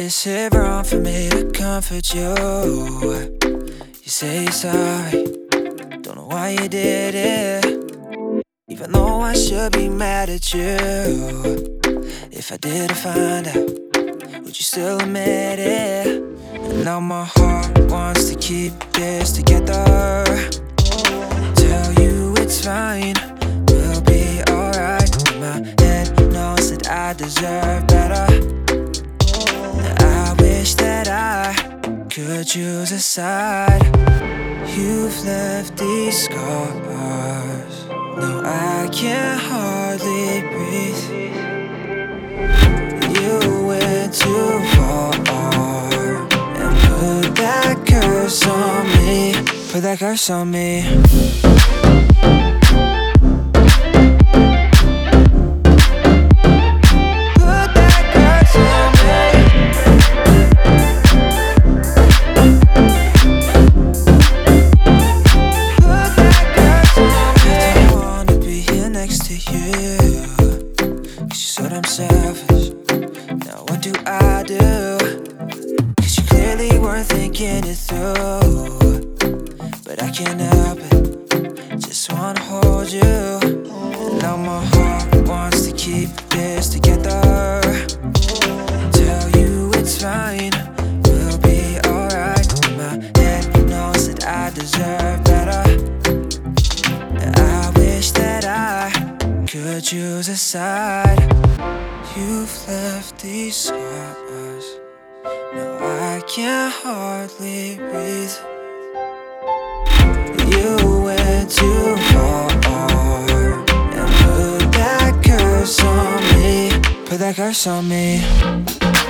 Is it wrong for me to comfort you? You say you're sorry, don't know why you did it. Even though I should be mad at you. If I did find out, would you still admit it? And now my heart wants to keep this together. Tell you it's fine, we'll be alright. My head knows that I deserve better. I wish that I could choose a side. You've left these scars. No, I can hardly breathe. You went too far and put that curse on me. Put that curse on me. Selfish. Now what do I do? Cause you clearly weren't thinking it through. But I can't help it, just wanna hold you. And now my heart wants to keep this together. Tell you it's fine, we'll be alright. My head knows that I deserve better. I wish that I could choose a side. You've left these scars. No, I can hardly breathe. You went too far and put that curse on me. Put that curse on me.